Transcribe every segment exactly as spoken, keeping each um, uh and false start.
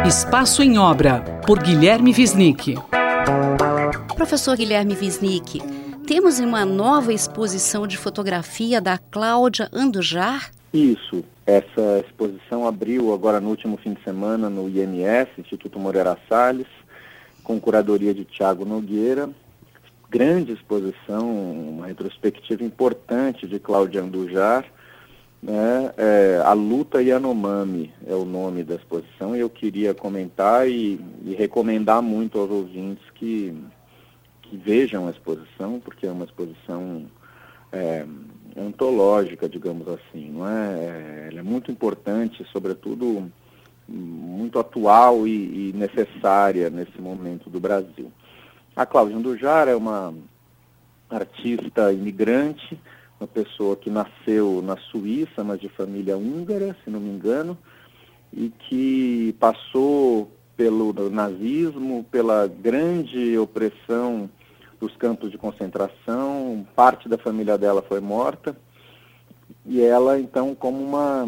Espaço em Obra, por Guilherme Wisnik. Professor Guilherme Wisnik, temos uma nova exposição de fotografia da Cláudia Andujar? Isso. Essa exposição abriu agora no último fim de semana no I M S, Instituto Moreira Salles, com curadoria de Tiago Nogueira. Grande exposição, uma retrospectiva importante de Cláudia Andujar. Né? É, a Luta Yanomami é o nome da exposição, e eu queria comentar e, e recomendar muito aos ouvintes que, que vejam a exposição, porque é uma exposição é, antológica, digamos assim, não é? Ela é muito importante, sobretudo muito atual e, e necessária nesse momento do Brasil. A Cláudia Andujar é uma artista imigrante, uma pessoa que nasceu na Suíça, mas de família húngara, se não me engano, e que passou pelo nazismo, pela grande opressão dos campos de concentração. Parte da família dela foi morta, e ela, então, como uma,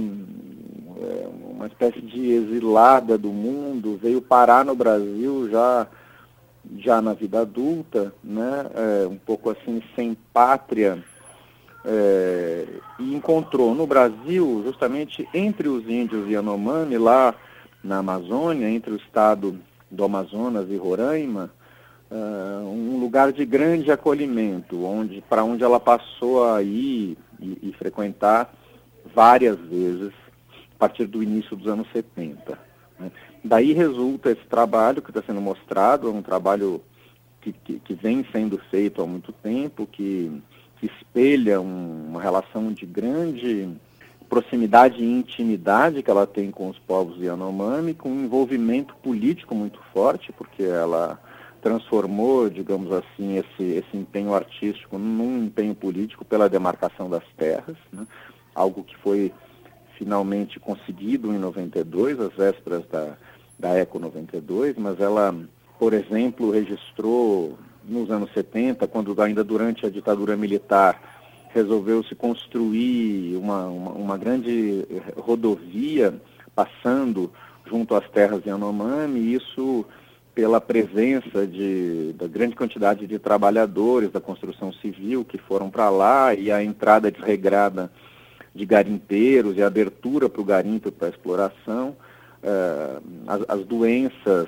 uma espécie de exilada do mundo, veio parar no Brasil já, já na vida adulta, né? É, um pouco assim, sem pátria. É, e encontrou no Brasil, justamente entre os índios Yanomami, lá na Amazônia, entre o estado do Amazonas e Roraima, uh, um lugar de grande acolhimento, onde, para onde ela passou a ir e, e frequentar várias vezes, a partir do início dos anos setenta. Né? Daí resulta esse trabalho que está sendo mostrado, é um trabalho que, que, que vem sendo feito há muito tempo, que que espelha um, uma relação de grande proximidade e intimidade que ela tem com os povos Yanomami, com um envolvimento político muito forte, porque ela transformou, digamos assim, esse, esse empenho artístico num empenho político pela demarcação das terras, né? Algo que foi finalmente conseguido em noventa e dois, às vésperas da, da Eco noventa e dois, mas ela, por exemplo, registrou nos anos setenta, quando ainda durante a ditadura militar resolveu-se construir uma, uma, uma grande rodovia passando junto às terras Yanomami, isso pela presença de, da grande quantidade de trabalhadores da construção civil que foram para lá, e a entrada desregrada de garimpeiros e a abertura para o garimpo e para a exploração, uh, as, as doenças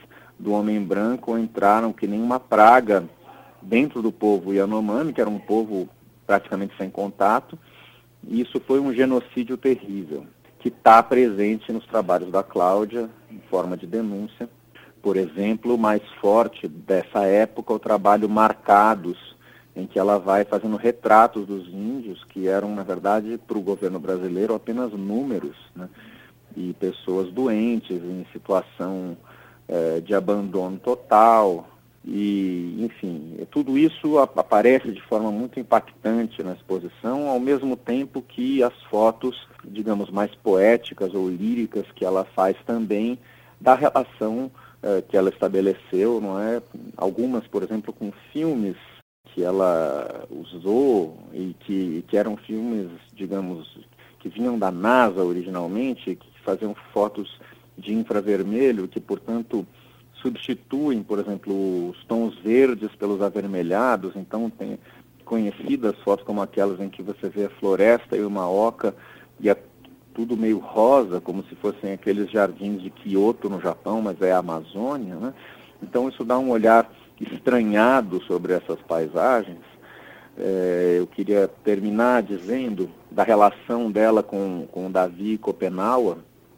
do homem branco entraram que nem uma praga dentro do povo Yanomami, que era um povo praticamente sem contato, e isso foi um genocídio terrível, que está presente nos trabalhos da Cláudia, em forma de denúncia. Por exemplo, o mais forte dessa época, o trabalho Marcados, em que ela vai fazendo retratos dos índios, que eram, na verdade, para o governo brasileiro, apenas números, né? E pessoas doentes, em situação de abandono total, e, enfim, tudo isso aparece de forma muito impactante na exposição, ao mesmo tempo que as fotos, digamos, mais poéticas ou líricas que ela faz também da relação eh, que ela estabeleceu, não é? Algumas, por exemplo, com filmes que ela usou e que, que eram filmes, digamos, que vinham da NASA originalmente, que faziam fotos de infravermelho, que, portanto, substituem, por exemplo, os tons verdes pelos avermelhados. Então, tem conhecidas fotos como aquelas em que você vê a floresta e uma oca, e é tudo meio rosa, como se fossem aqueles jardins de Kyoto, no Japão, mas é a Amazônia, né? Então, isso dá um olhar estranhado sobre essas paisagens. É, eu queria terminar dizendo da relação dela com, com o Davi Kopenawa,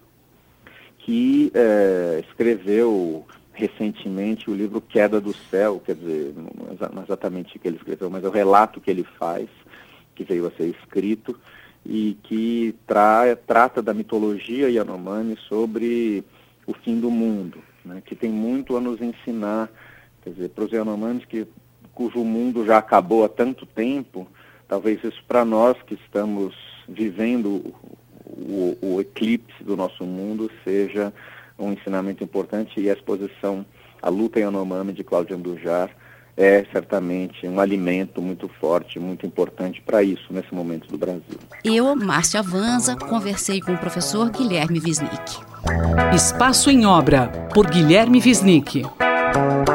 que é, escreveu recentemente o livro Queda do Céu, quer dizer, não exatamente o que ele escreveu, mas é o relato que ele faz, que veio a ser escrito, e que tra trata da mitologia Yanomami sobre o fim do mundo, né, que tem muito a nos ensinar, quer dizer, para os Yanomamis que, cujo mundo já acabou há tanto tempo, talvez isso para nós que estamos vivendo O, o eclipse do nosso mundo seja um ensinamento importante, e a exposição A Luta Yanomami de Cláudia Andujar é certamente um alimento muito forte, muito importante para isso nesse momento do Brasil. Eu, Márcia Avanza, conversei com o professor Guilherme Wisnik. Espaço em Obra, por Guilherme Wisnik.